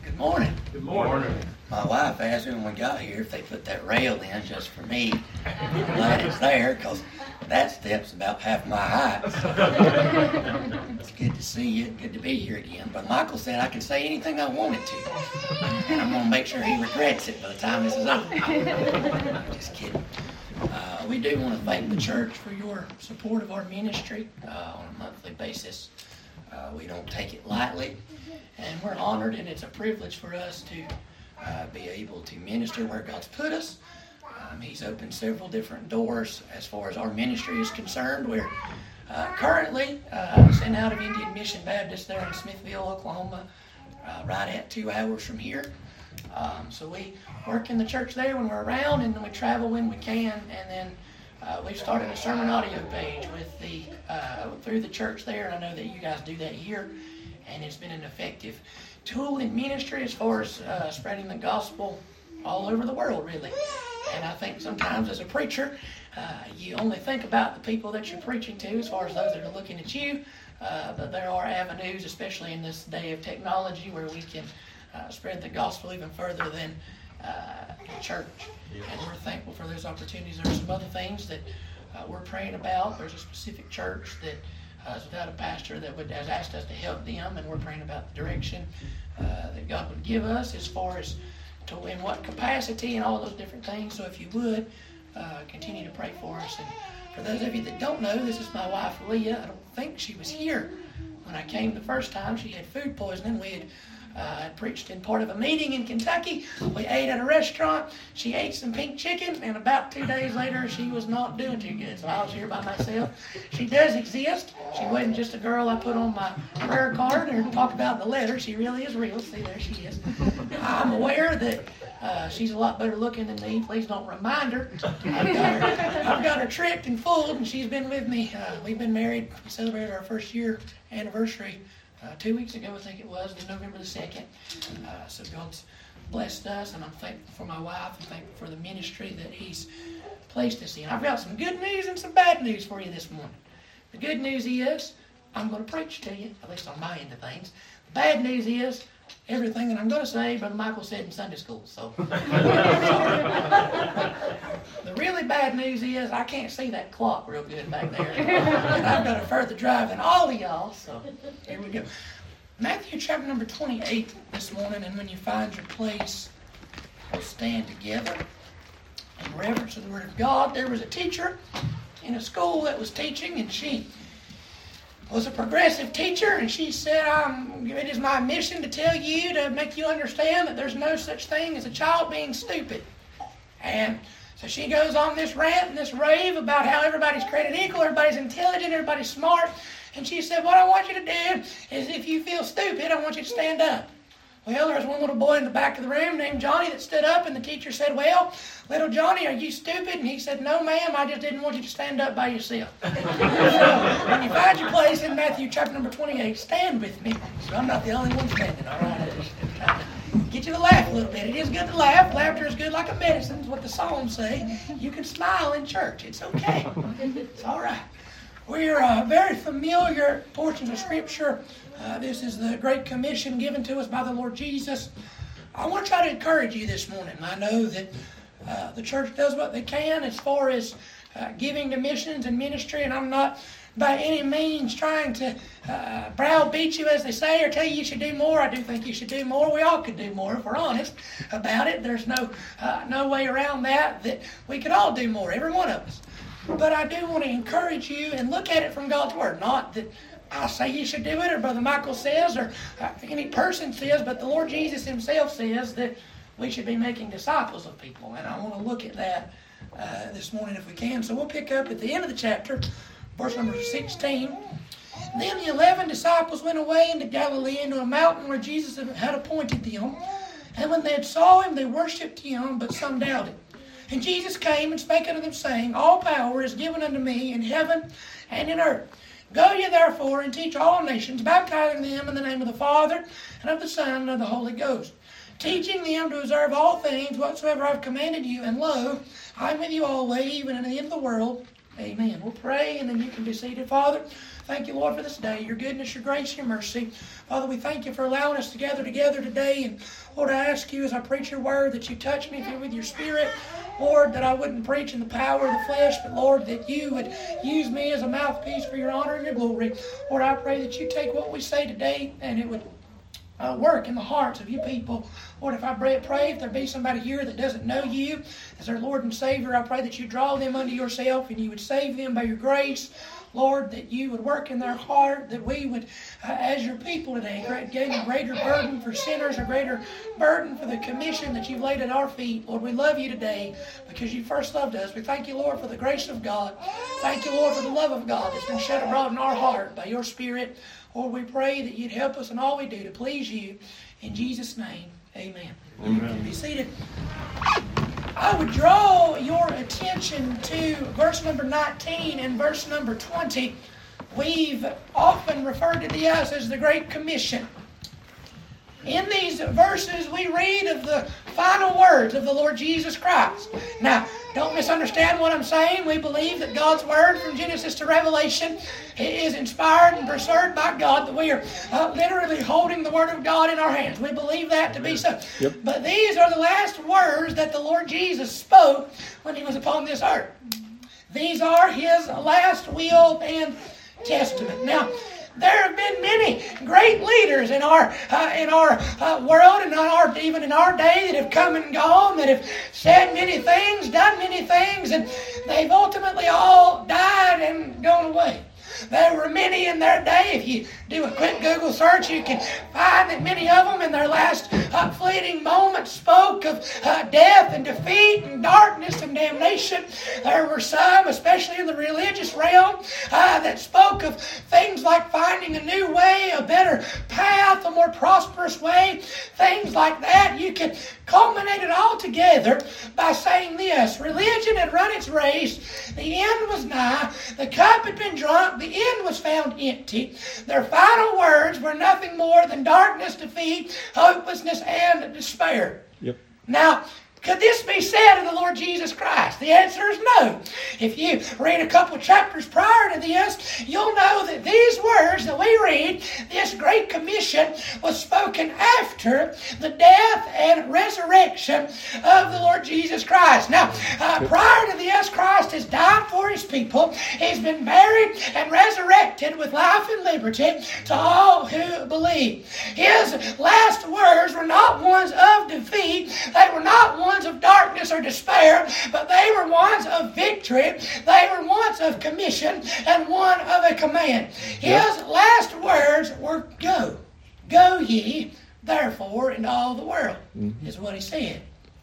Good morning. Good morning. My wife asked me when we got here if they put that rail in just for me. I'm glad it's there because that step's about half my height. It's good to see you. Good to be here again. But Michael said I can say anything I wanted to. And I'm going to make sure he regrets it by the time this is over. Just kidding. We do want to thank the church for your support of our ministry on a monthly basis. We don't take it lightly. And we're honored, and it's a privilege for us to be able to minister where God's put us. He's opened several different doors as far as our ministry is concerned. We're currently sent out of Indian Mission Baptist there in Smithville, Oklahoma, right at 2 hours from here. So we work in the church there when we're around, and then we travel when we can. And then we've started a sermon audio page with through the church there, and I know that you guys do that here. And it's been an effective tool in ministry as far as spreading the gospel all over the world, really. And I think sometimes as a preacher, you only think about the people that you're preaching to as far as those that are looking at you. But there are avenues, especially in this day of technology, where we can spread the gospel even further than the church. And we're thankful for those opportunities. There are some other things that we're praying about. There's a specific church that is without a pastor that has asked us to help them, and we're praying about the direction that God would give us as far as to in what capacity and all those different things. So if you would, continue to pray for us. And for those of you that don't know, this is my wife, Leah. I don't think she was here when I came the first time. She had food poisoning. We had preached in part of a meeting in Kentucky. We ate at a restaurant. She ate some pink chicken, and about 2 days later, she was not doing too good. So I was here by myself. She does exist. She wasn't just a girl I put on my prayer card or talk about in the letter. She really is real. See, there she is. I'm aware that she's a lot better looking than me. Please don't remind her. I've got her tricked and fooled, and she's been with me. We've been married. We celebrated our first year anniversary 2 weeks ago, I think it was, November the 2nd. So God's blessed us, and I'm thankful for my wife. I'm thankful for the ministry that He's placed us in. I've got some good news and some bad news for you this morning. The good news is I'm going to preach to you, at least on my end of things. The bad news is everything that I'm going to say, Brother Michael said in Sunday school. So, the really bad news is I can't see that clock real good back there. And I've got a further drive than all of y'all. So, here we go. Matthew chapter number 28 this morning. And when you find your place, we'll stand together in reverence to the Word of God. There was a teacher in a school that was teaching, and she was a progressive teacher, and she said, it is my mission to tell you, to make you understand that there's no such thing as a child being stupid. And so she goes on this rant and this rave about how everybody's created equal, everybody's intelligent, everybody's smart. And she said, what I want you to do is if you feel stupid, I want you to stand up. Well, there was one little boy in the back of the room named Johnny that stood up, and the teacher said, well, little Johnny, are you stupid? And he said, no, ma'am, I just didn't want you to stand up by yourself. So, when you find your place in Matthew chapter number 28, stand with me. So I'm not the only one standing, all right? I just trying to get you to laugh a little bit. It is good to laugh. Laughter is good like a medicine, is what the Psalms say. You can smile in church. It's okay. It's all right. We're very familiar portions of Scripture. This is the Great Commission given to us by the Lord Jesus. I want to try to encourage you this morning. I know that the church does what they can as far as giving to missions and ministry, and I'm not by any means trying to browbeat you, as they say, or tell you should do more. I do think you should do more. We all could do more if we're honest about it. There's no way around that we could all do more, every one of us. But I do want to encourage you and look at it from God's Word. Not that I say you should do it, or Brother Michael says, or any person says, but the Lord Jesus Himself says that we should be making disciples of people. And I want to look at that this morning if we can. So we'll pick up at the end of the chapter, verse number 16. Then the 11 disciples went away into Galilee, into a mountain where Jesus had appointed them. And when they had saw Him, they worshipped Him, but some doubted. And Jesus came and spake unto them, saying, all power is given unto me in heaven and in earth. Go ye therefore and teach all nations, baptizing them in the name of the Father, and of the Son, and of the Holy Ghost, teaching them to observe all things whatsoever I have commanded you. And lo, I am with you always, even unto the end of the world. Amen. We'll pray and then you can be seated. Father, thank you, Lord, for this day, your goodness, your grace, your mercy. Father, we thank you for allowing us to gather together today. And Lord, I ask you as I preach your word that you touch me with your spirit. Lord, that I wouldn't preach in the power of the flesh, but Lord, that you would use me as a mouthpiece for your honor and your glory. Lord, I pray that you take what we say today and it would work in the hearts of you people. Lord, if I pray if there be somebody here that doesn't know you as their Lord and Savior, I pray that you draw them unto yourself and you would save them by your grace. Lord, that you would work in their heart, that we would, as your people today, gain a greater burden for sinners, a greater burden for the commission that you've laid at our feet. Lord, we love you today because you first loved us. We thank you, Lord, for the grace of God. Thank you, Lord, for the love of God that's been shed abroad in our heart by your Spirit. Lord, we pray that you'd help us in all we do to please you. In Jesus' name, amen. Amen. Be seated. I would draw your attention to verse number 19 and verse number 20. We've often referred to this as the Great Commission. In these verses, we read of the final words of the Lord Jesus Christ. Now, don't misunderstand what I'm saying. We believe that God's Word from Genesis to Revelation is inspired and preserved by God, that we are literally holding the Word of God in our hands. We believe that to be so. Yep. But these are the last words that the Lord Jesus spoke when He was upon this earth. These are His last will and testament. Now, there have been many great leaders in our world and even in our day that have come and gone, that have said many things, done many things, and they've ultimately all died and gone away. There were many in their day. If you do a quick Google search, you can find that many of them in their last fleeting moments spoke of death and defeat and darkness and damnation. There were some, especially in the religious realm, that spoke of things like finding a new way, a better path, a more prosperous way, things like that. You can culminate it all together by saying this: religion had run its race, the end was nigh, the cup had been drunk, the end was found empty. Their final words were nothing more than darkness, defeat, hopelessness, and despair. Yep. Now, could this be said of the Lord Jesus Christ? The answer is no. If you read a couple chapters prior to this, you'll know that these words that we read, this Great Commission, was spoken after the death and resurrection of the Lord Jesus Christ. Now, prior to this, Christ has died for His people. He's been buried and resurrected with life and liberty to all who believe. His last words were not ones of defeat. They were not ones of darkness or despair, but they were ones of victory. They were ones of commission and one of a command. His last words were go. Go ye, therefore, into all the world, is what He said.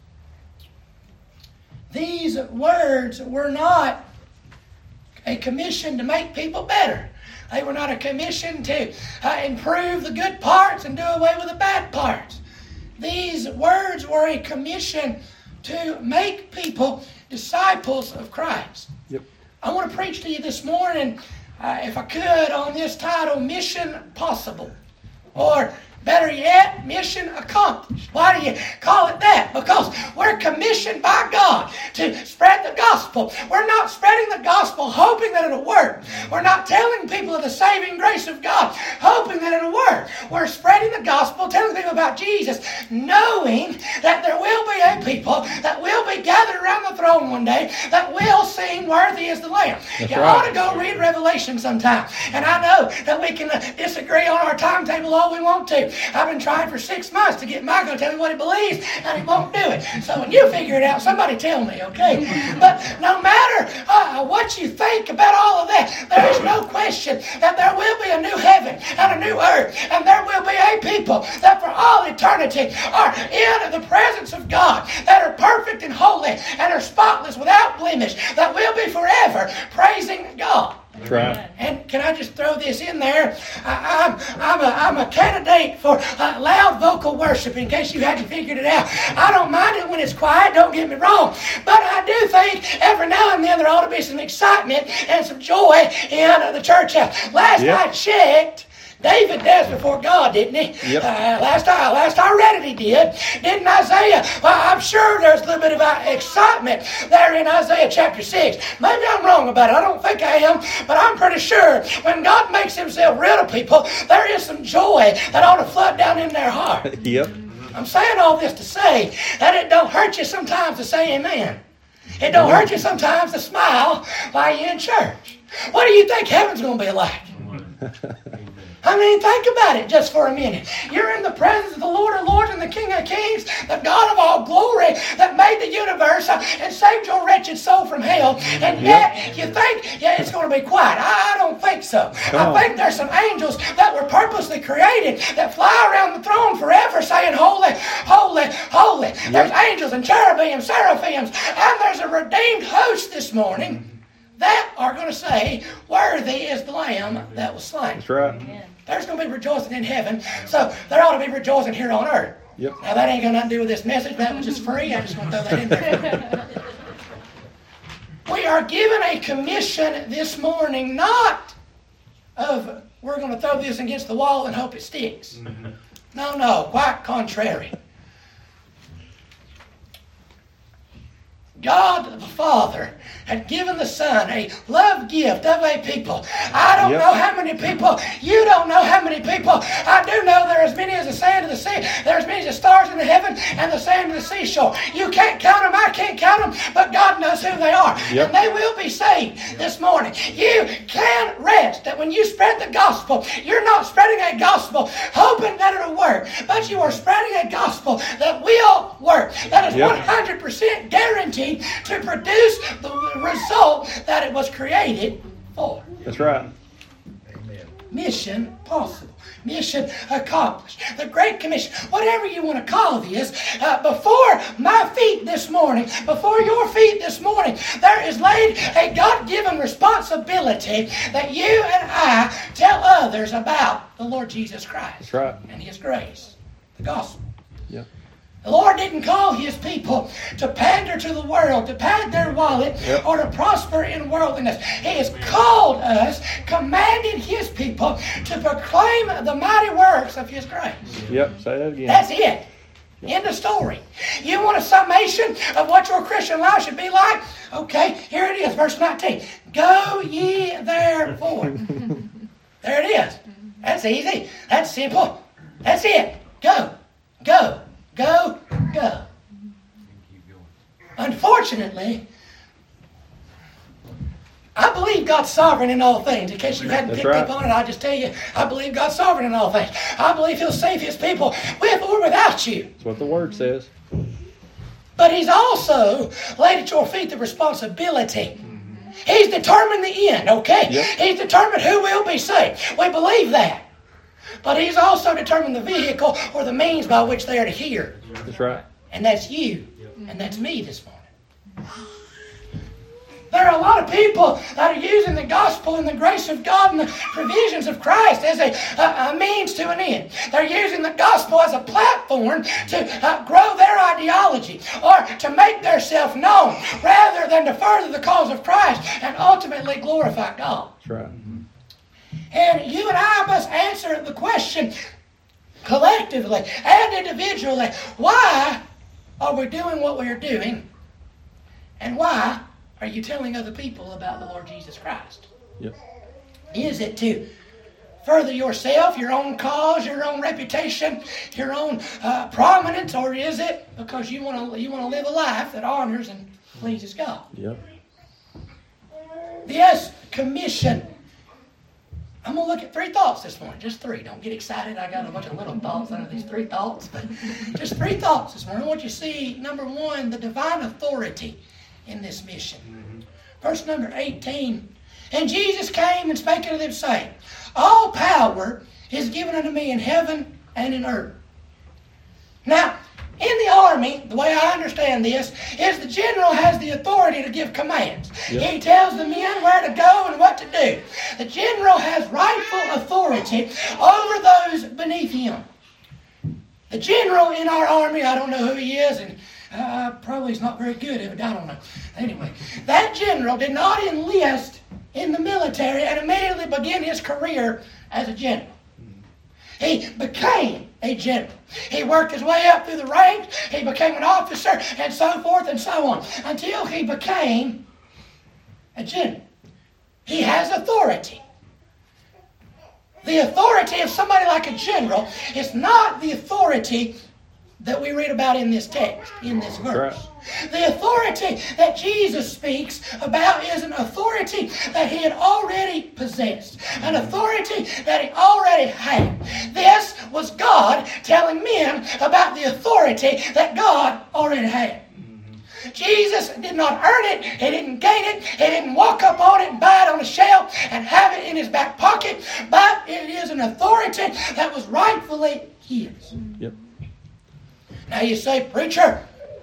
These words were not a commission to make people better. They were not a commission to improve the good parts and do away with the bad parts. These words were a commission to make people disciples of Christ. Yep. I want to preach to you this morning, if I could, on this title, Mission Possible. Or better yet, mission accomplished. Why do you call it that? Because we're commissioned by God to spread the gospel. We're not spreading the gospel hoping that it'll work. We're not telling people of the saving grace of God hoping that it'll work. We're spreading the gospel, telling people about Jesus, knowing that there will be a people that will be gathered around the throne one day that will sing "Worthy is the Lamb." You ought to go read Revelation sometime. And I know that we can disagree on our timetable all we want to. I've been trying for 6 months to get Michael to tell me what he believes, and he won't do it. So when you figure it out, somebody tell me, okay? But no matter what you think about all of that, there is no question that there will be a new heaven and a new earth, and there will be a people that for all eternity are in the presence of God, that are perfect and holy, and are spotless without blemish, that will be forever praising God. That's right. And can I just throw this in there? I'm a candidate for loud vocal worship, in case you hadn't figured it out. I don't mind it when it's quiet, don't get me wrong. But I do think every now and then there ought to be some excitement and some joy in the church house. Last I checked, David danced before God, didn't he? Yep. Last I read it, he did. Didn't Isaiah? Well, I'm sure there's a little bit of excitement there in Isaiah chapter 6. Maybe I'm wrong about it. I don't think I am, but I'm pretty sure when God makes himself real to people, there is some joy that ought to flood down in their heart. Yep. I'm saying all this to say that it don't hurt you sometimes to say amen. It don't hurt you sometimes to smile while you're in church. What do you think heaven's going to be like? I mean, think about it just for a minute. You're in the presence of the Lord of Lords and the King of Kings, the God of all glory that made the universe and saved your wretched soul from hell. And yet you think, it's going to be quiet. I don't think so. I think there's some angels that were purposely created that fly around the throne forever saying, holy, holy, holy. There's angels and cherubim, seraphims, and there's a redeemed host this morning that are going to say, worthy is the Lamb that was slain. That's right. Amen. There's going to be rejoicing in heaven, so there ought to be rejoicing here on earth. Yep. Now, that ain't got nothing to do with this message. That was just free. I just want to throw that in there. We are given a commission this morning, not of we're going to throw this against the wall and hope it sticks. No, quite contrary. God the Father had given the Son a love gift of a people. I don't know how many people. You don't know how many people. I do know there are as many as the sand of the sea. There are as many as the stars in the heaven and the sand of the seashore. You can't count them. I can't count them. But God knows who they are. And they will be saved this morning. You can rest that when you spread the gospel, you're not spreading a gospel hoping that it'll work. But you are spreading a gospel that will work. That is 100% guaranteed to produce the result that it was created for. That's right. Amen. Mission possible. Mission accomplished. The Great Commission. Whatever you want to call this, before my feet this morning, before your feet this morning, there is laid a God-given responsibility that you and I tell others about the Lord Jesus Christ. That's right. And His grace. The gospel. Yep. The Lord didn't call His people to pander to the world, to pad their wallet, or to prosper in worldliness. He has called us, commanded His people to proclaim the mighty works of His grace. Yep. Say that again. That's it. End of story. You want a summation of what your Christian life should be like? Okay, here it is, verse 19. Go ye therefore. There it is. That's easy. That's simple. That's it. Go. Go. Go, go. Unfortunately, I believe God's sovereign in all things. In case you hadn't picked up on it, I'll just tell you, I believe God's sovereign in all things. I believe He'll save His people with or without you. That's what the Word says. But He's also laid at your feet the responsibility. He's determined the end, okay? Yep. He's determined who will be saved. We believe that. But He's also determined the vehicle or the means by which they are to hear. That's right. And that's you. And that's me this morning. There are a lot of people that are using the gospel and the grace of God and the provisions of Christ as a means to an end. They're using the gospel as a platform to grow their ideology or to make themselves known rather than to further the cause of Christ and ultimately glorify God. That's right. And you and I must answer the question collectively and individually. Why are we doing what we are doing? And why are you telling other people about the Lord Jesus Christ? Yep. Is it to further yourself, your own cause, your own reputation, your own prominence, or is it because you want to live a life that honors and pleases God? Yep. This commission. I'm going to look at 3 thoughts this morning. Just 3. Don't get excited. I got a bunch of little thoughts out of these 3 thoughts. But just 3 thoughts this morning. I want you to see, number 1, the divine authority in this mission. Verse number 18. And Jesus came and spake unto them, saying, all power is given unto me in heaven and in earth. Now, in the army, the way I understand this, is the general has the authority to give commands. Yep. He tells the men where to go and what to do. The general has rightful authority over those beneath him. The general in our army, I don't know who he is, and probably he's not very good at it, I don't know. Anyway, that general did not enlist in the military and immediately begin his career as a general. He became a general. He worked his way up through the ranks. He became an officer and so forth and so on until he became a general. He has authority. The authority of somebody like a general is not the authority that we read about in this text, in this verse. The authority that Jesus speaks about is an authority that he had already possessed, an authority that he already had. This was God telling men about the authority that God already had. Jesus did not earn it. He didn't gain it. He didn't walk up on it and buy it on a shelf and have it in his back pocket. But it is an authority that was rightfully his. Yep. Now you say, preacher,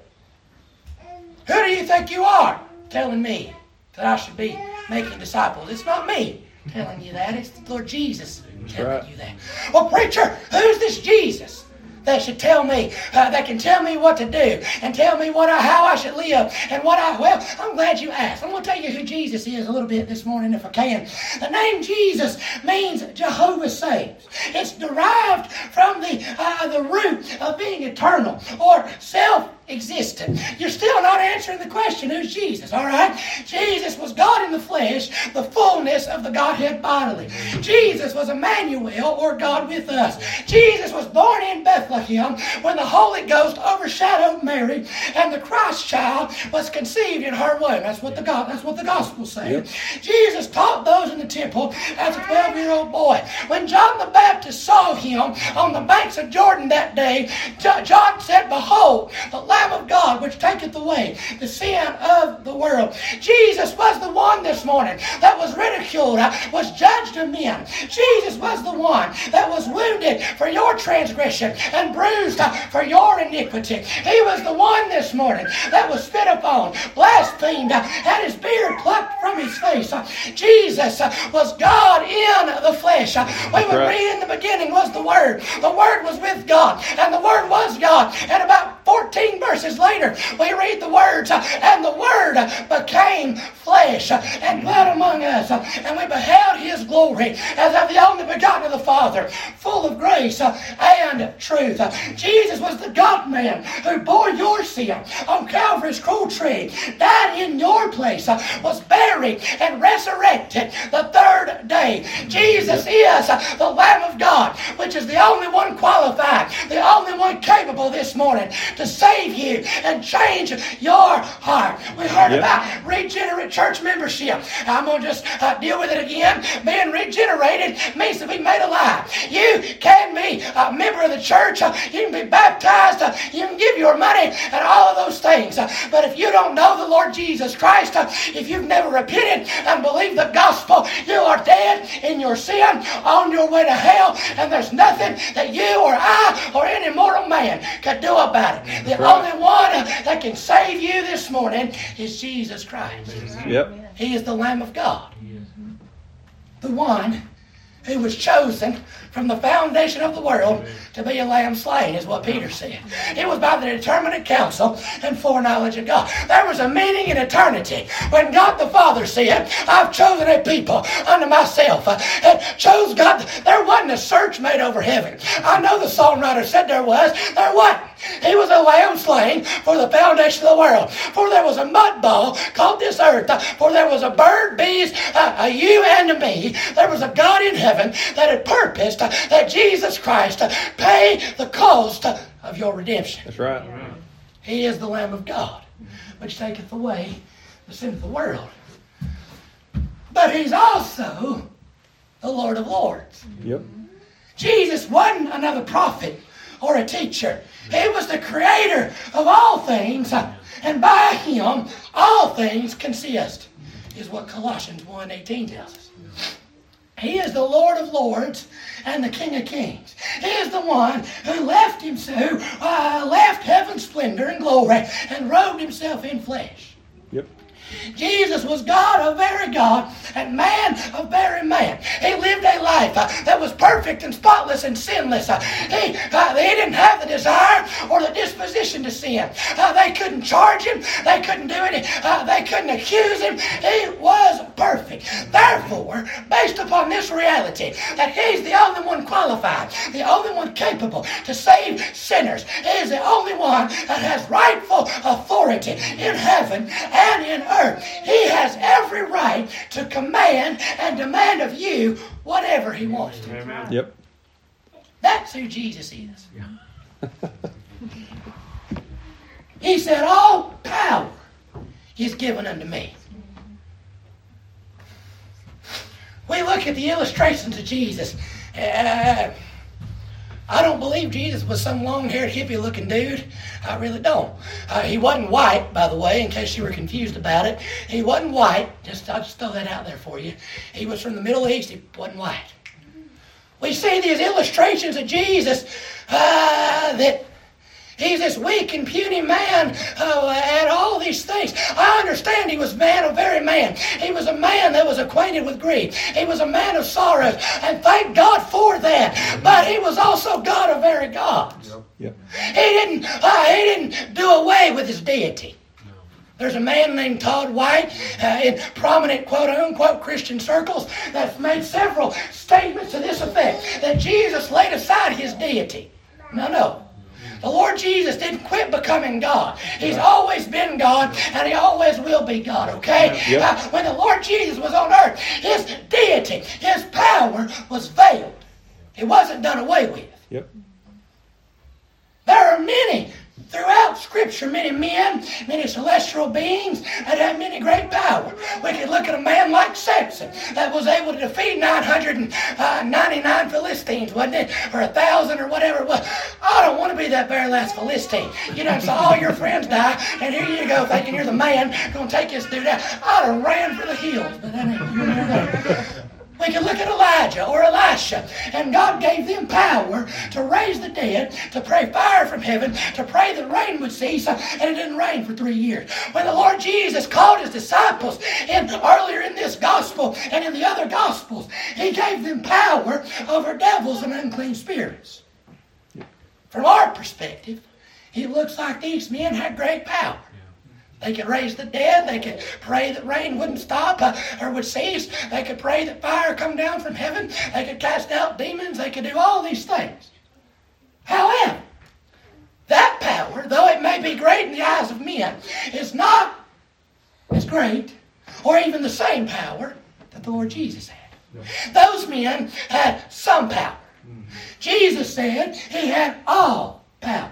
who do you think you are telling me that I should be making disciples? It's not me telling you that. It's the Lord Jesus telling you that. Well, preacher, who's this Jesus that should tell me, that can tell me what to do and tell me how I should live and well, I'm glad you asked. I'm going to tell you who Jesus is a little bit this morning if I can. The name Jesus means Jehovah saves. It's derived from the root of being eternal or self-existent. You're still not answering the question, who's Jesus, all right? Jesus was God in the flesh, the fullness of the Godhead bodily. Jesus was Emmanuel, or God with us. Jesus was born in Bethlehem when the Holy Ghost overshadowed Mary and the Christ child was conceived in her womb. That's what the Gospels say. Yep. Jesus taught those in the temple as a 12-year-old boy. When John the Baptist saw him on the banks of Jordan that day, John said, "Behold, the Lamb of God which taketh away the sin of the world." Jesus was the one this morning that was ridiculed, was judged of men. Jesus was the one that was wounded for your transgression and bruised for your iniquity. He was the one this morning that was spit upon, blasphemed, had his beard plucked from his face. Jesus was God in the flesh. We would read in the beginning was the Word. The Word was with God, and the Word was God. And about 14 verses later, we read the words, "And the Word became flesh and dwelt among us, and we beheld His glory as of the only begotten of the Father, full of grace and truth." Jesus was the God-man who bore your sin on Calvary's cruel tree, died in your place, was buried and resurrected the third day. Jesus is the Lamb of God, which is the only one qualified, the only one capable this morning to save you and change your heart. We heard about regenerate church membership. I'm going to just deal with it again. Being regenerated means to be made alive. You can be a member of the church. You can be baptized. You can give your money and all of those things. But if you don't know the Lord Jesus Christ, if you've never repented and believed the gospel, you are dead in your sin, on your way to hell, and there's nothing that you or I or any mortal man could do about it. The only one that can save you this morning is Jesus Christ. Yep. He is the Lamb of God. The one who was chosen from the foundation of the world to be a lamb slain, is what Peter said. It was by the determinate counsel and foreknowledge of God. There was a meaning in eternity when God the Father said, "I've chosen a people unto myself." And chose God. There wasn't a search made over heaven. I know the songwriter said there was. There wasn't. He was a lamb slain for the foundation of the world. For there was a mud ball called this earth. For there was a bird, bees, a you and a me. There was a God in heaven that had purposed that Jesus Christ pay the cost of your redemption. That's right. He is the Lamb of God, which taketh away the sin of the world. But He's also the Lord of Lords. Yep. Jesus wasn't another prophet or a teacher. He was the creator of all things, and by Him all things consist, is what Colossians 1:18 tells us. He is the Lord of Lords and the King of Kings. He is the one who left heaven's splendor and glory and robed Himself in flesh. Yep. Jesus was God of very God and man of very man. He lived a life that was perfect and spotless and sinless. He didn't have the desire or the disposition position to sin. They couldn't charge him. They couldn't do it. They couldn't accuse him. He was perfect. Therefore, based upon this reality, that he's the only one qualified, the only one capable to save sinners, he is the only one that has rightful authority in heaven and in earth. He has every right to command and demand of you whatever he wants to. Amen. Yep. That's who Jesus is. He said, all power is given unto me. We look at the illustrations of Jesus. I don't believe Jesus was some long-haired, hippie-looking dude. I really don't. He wasn't white, by the way, in case you were confused about it. He wasn't white. I'll just throw that out there for you. He was from the Middle East. He wasn't white. We see these illustrations of Jesus that he's this weak and puny man and all these things. I understand he was man of very man. He was a man that was acquainted with grief. He was a man of sorrows, and thank God for that. But he was also God of very gods. Yep. He didn't do away with his deity. There's a man named Todd White in prominent quote-unquote Christian circles that's made several statements to this effect, that Jesus laid aside his deity. No. The Lord Jesus didn't quit becoming God. He's always been God, and he always will be God, okay? Yep. When the Lord Jesus was on earth, his deity, his power was veiled. It wasn't done away with. Yep. There are many throughout Scripture, many men, many celestial beings that have many great power. We could look at a man like Samson that was able to defeat 999 Philistines, wasn't it? Or 1,000 or whatever it was. I don't want to be that very last Philistine. You done saw all your friends die, and here you go thinking you're the man going to take this dude out. I'd have ran for the hills, but that ain't you there. We can look at Elijah or Elisha, and God gave them power to raise the dead, to pray fire from heaven, to pray that rain would cease, and it didn't rain for 3 years. When the Lord Jesus called his disciples earlier in this gospel and in the other gospels, he gave them power over devils and unclean spirits. From our perspective, it looks like these men had great power. They could raise the dead. They could pray that rain wouldn't stop or would cease. They could pray that fire come down from heaven. They could cast out demons. They could do all these things. However, that power, though it may be great in the eyes of men, is not as great or even the same power that the Lord Jesus had. Those men had some power. Jesus said he had all power.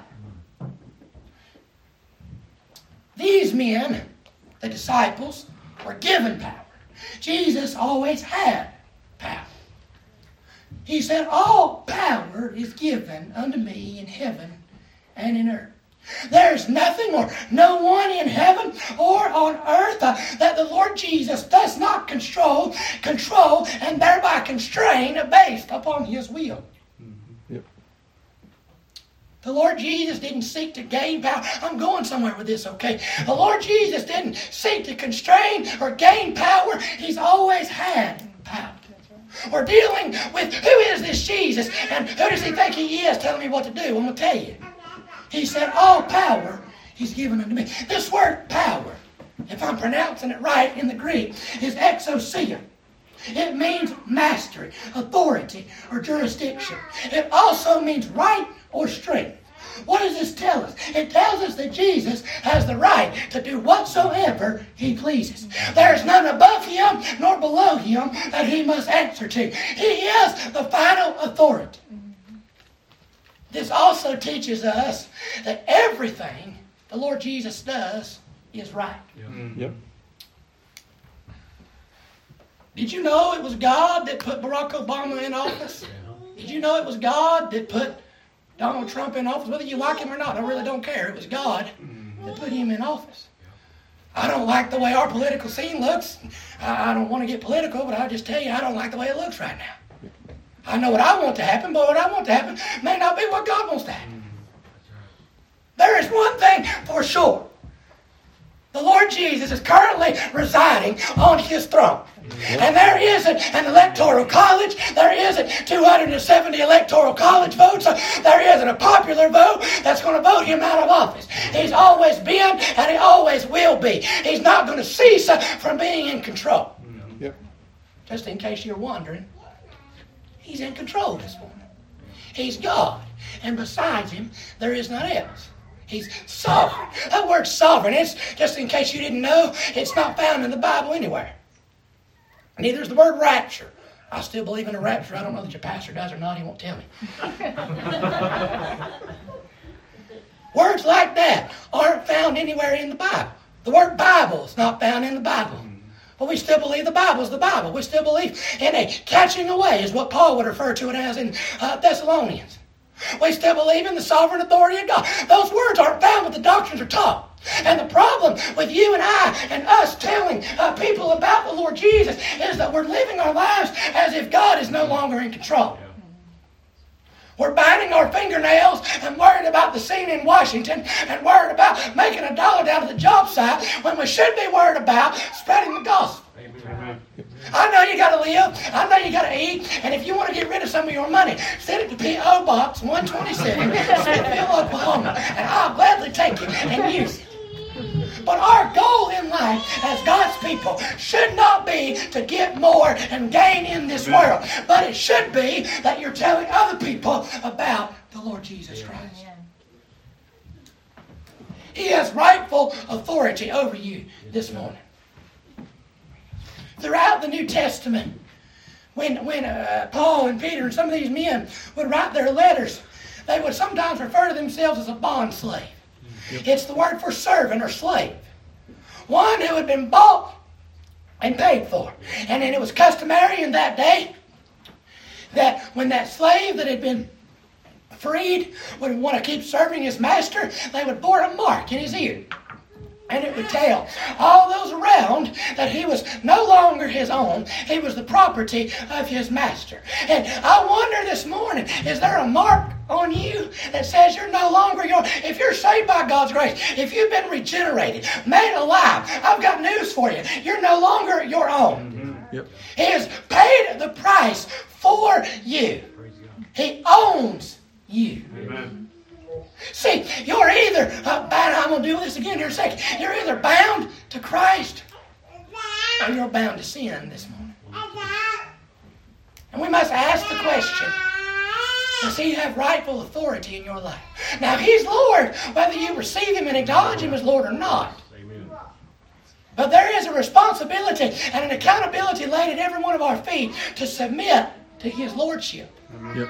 These men, the disciples, were given power. Jesus always had power. He said, all power is given unto me in heaven and in earth. There's nothing or no one in heaven or on earth that the Lord Jesus does not control, and thereby constrain based upon his will. The Lord Jesus didn't seek to gain power. I'm going somewhere with this, okay? The Lord Jesus didn't seek to constrain or gain power. He's always had power. We're dealing with who is this Jesus and who does he think he is telling me what to do? I'm going to tell you. He said, all power is given unto me. This word power, if I'm pronouncing it right in the Greek, is exousia. It means mastery, authority, or jurisdiction. It also means right or strength. What does this tell us? It tells us that Jesus has the right to do whatsoever he pleases. There is none above him nor below him that he must answer to. He is the final authority. This also teaches us that everything the Lord Jesus does is right. Yep. Did you know it was God that put Barack Obama in office? Did you know it was God that put Donald Trump in office? Whether you like him or not, I really don't care. It was God that put him in office. I don't like the way our political scene looks. I don't want to get political, but I'll just tell you, I don't like the way it looks right now. I know what I want to happen, but what I want to happen may not be what God wants to happen. There is one thing for sure. The Lord Jesus is currently residing on his throne. And there isn't an electoral college. There isn't 270 electoral college votes. There isn't a popular vote that's going to vote him out of office. He's always been and he always will be. He's not going to cease from being in control. Yep. Just in case you're wondering, he's in control this morning. He's God. And besides him, there is none else. He's sovereign. That word sovereign, it's just in case you didn't know, it's not found in the Bible anywhere. Neither is the word rapture. I still believe in a rapture. I don't know that your pastor does or not. He won't tell me. Words like that aren't found anywhere in the Bible. The word Bible is not found in the Bible. But we still believe the Bible is the Bible. We still believe in a catching away is what Paul would refer to it as in Thessalonians. We still believe in the sovereign authority of God. Those words aren't found, but the doctrines are taught. And the problem with you and I and us telling people about the Lord Jesus is that we're living our lives as if God is no longer in control. We're biting our fingernails and worried about the scene in Washington and worried about making $1 down at the job site when we should be worried about spreading the gospel. Amen. I know you got to live. I know you got to eat. And if you want to get rid of some of your money, send it to P.O. Box 127, Smithville, Oklahoma, and I'll gladly take it and use it. But our goal in life as God's people should not be to get more and gain in this world, but it should be that you're telling other people about the Lord Jesus Christ. He has rightful authority over you this morning. Throughout the New Testament, when Paul and Peter and some of these men would write their letters, they would sometimes refer to themselves as a bond slave. Yep. It's the word for servant or slave. One who had been bought and paid for. And then it was customary in that day that when that slave that had been freed would want to keep serving his master, they would bore a mark in his ear. And it would tell all those around that he was no longer his own. He was the property of his master. And I wonder this morning, is there a mark on you that says you're no longer your... If you're saved by God's grace, if you've been regenerated, made alive, I've got news for you. You're no longer your own. Mm-hmm. Yep. He has paid the price for you. He owns you. Amen. See, you're either bound, I'm going to do this again here in a second. You're either bound to Christ or you're bound to sin this morning. And we must ask the question, does he have rightful authority in your life? Now, he's Lord, whether you receive him and acknowledge him as Lord or not. But there is a responsibility and an accountability laid at every one of our feet to submit to his lordship. Yep.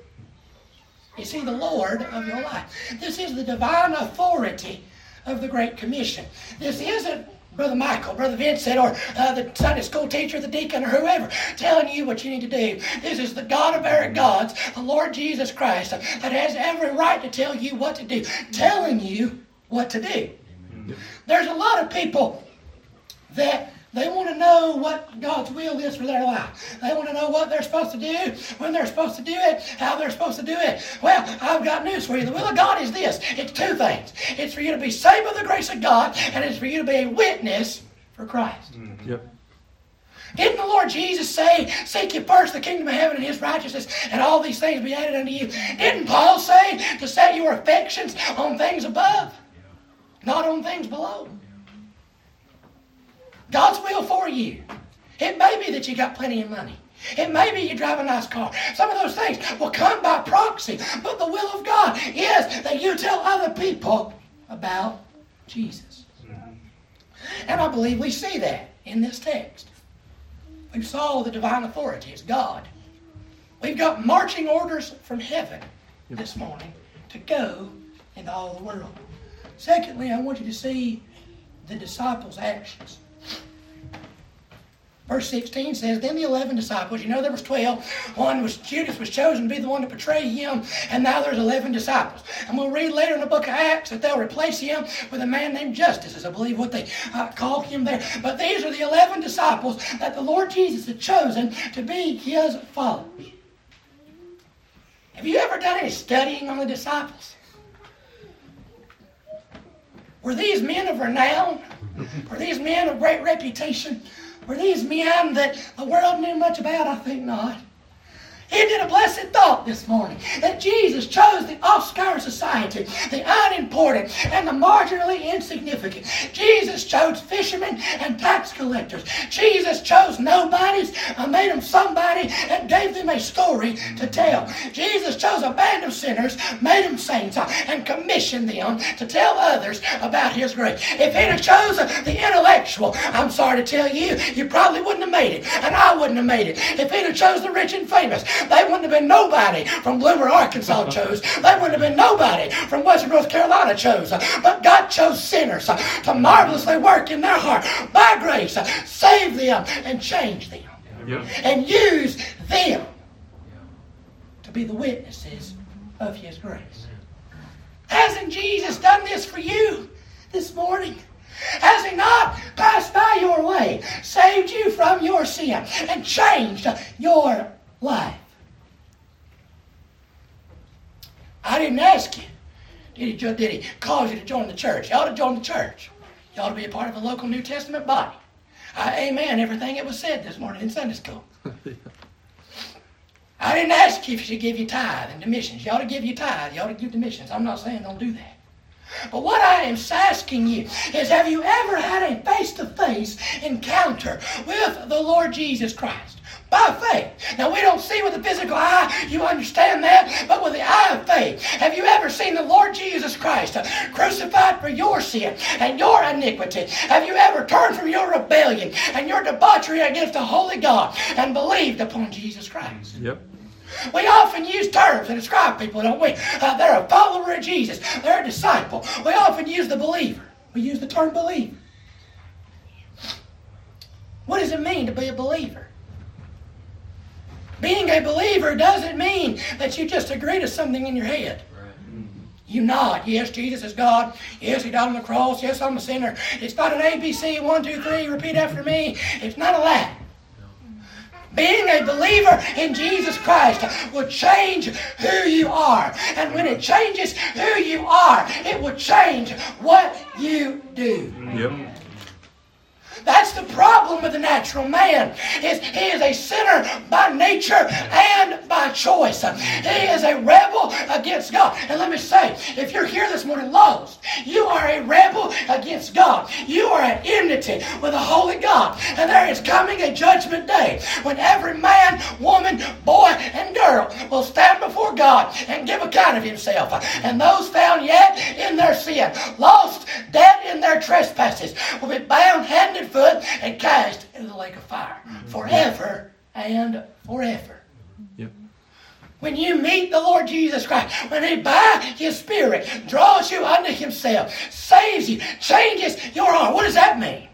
You see, the Lord of your life. This is the divine authority of the Great Commission. This isn't Brother Michael, Brother Vincent, or the Sunday school teacher, the deacon, or whoever telling you what you need to do. This is the God of our gods, the Lord Jesus Christ, that has every right to tell you what to do, telling you what to do. There's a lot of people that they want to know what God's will is for their life. They want to know what they're supposed to do, when they're supposed to do it, how they're supposed to do it. Well, I've got news for you. The will of God is this. It's two things. It's for you to be saved by the grace of God, and it's for you to be a witness for Christ. Mm-hmm. Yep. Didn't the Lord Jesus say, seek ye first the kingdom of heaven and his righteousness, and all these things be added unto you? Didn't Paul say to set your affections on things above, not on things below? God's will for you. It may be that you got plenty of money. It may be you drive a nice car. Some of those things will come by proxy. But the will of God is that you tell other people about Jesus. And I believe we see that in this text. We saw the divine authority as God. We've got marching orders from heaven this morning to go into all the world. Secondly, I want you to see the disciples' actions. Verse 16 says, then the 11 disciples, you know there was 12. Judas was chosen to be the one to betray him, and now there's 11 disciples. And we'll read later in the book of Acts that they'll replace him with a man named Justus, is I believe what they call him there. But these are the 11 disciples that the Lord Jesus had chosen to be his followers. Have you ever done any studying on the disciples? Were these men of renown? Were these men of great reputation? Were these men that the world knew much about? I think not. Isn't it a blessed thought this morning that Jesus chose the offscoured society, the unimportant and the marginally insignificant? Jesus chose fishermen and tax collectors. Jesus chose nobodies and made them somebody and gave them a story to tell. Jesus chose a band of sinners, made them saints, and commissioned them to tell others about His grace. If He'd have chosen the intellectual, I'm sorry to tell you, you probably wouldn't have made it, and I wouldn't have made it. If He'd have chosen the rich and famous, they wouldn't have been nobody from Bloomer, Arkansas chose. They wouldn't have been nobody from Western North Carolina chose. But God chose sinners to marvelously work in their heart by grace, save them and change them. Yep. And use them to be the witnesses of His grace. Hasn't Jesus done this for you this morning? Has He not passed by your way, saved you from your sin, and changed your life? I didn't ask you. Did He cause you to join the church? You ought to join the church. You ought to be a part of a local New Testament body. Amen. Everything that was said this morning in Sunday school. I didn't ask you if you should give you tithe and missions. You ought to give you tithe. You ought to give to missions. I'm not saying don't do that. But what I am asking you is, have you ever had a face-to-face encounter with the Lord Jesus Christ? By faith. Now, we don't see with the physical eye, you understand that, but with the eye of faith. Have you ever seen the Lord Jesus Christ crucified for your sin and your iniquity? Have you ever turned from your rebellion and your debauchery against the holy God and believed upon Jesus Christ? Yep. We often use terms to describe people, don't we? They're a follower of Jesus. They're a disciple. We often use the believer. We use the term believer. What does it mean to be a believer? Being a believer doesn't mean that you just agree to something in your head. You nod. Yes, Jesus is God. Yes, He died on the cross. Yes, I'm a sinner. It's not an ABC, 1, 2, 3, repeat after me. It's not a lie. Being a believer in Jesus Christ will change who you are. And when it changes who you are, it will change what you do. Yep. That's the problem with the natural man. He is a sinner by nature and by choice. He is a rebel against God. And let me say, if you're here this morning lost, you are a rebel against God. You are at enmity with a holy God. And there is coming a judgment day when every man, woman, boy, and girl will stand before God and give account of himself. And those found yet in their sin, lost, dead in their trespasses, will be bound hand and foot and cast into the lake of fire forever and forever. Yep. When you meet the Lord Jesus Christ, when He by His Spirit draws you unto Himself, saves you, changes your heart. What does that mean?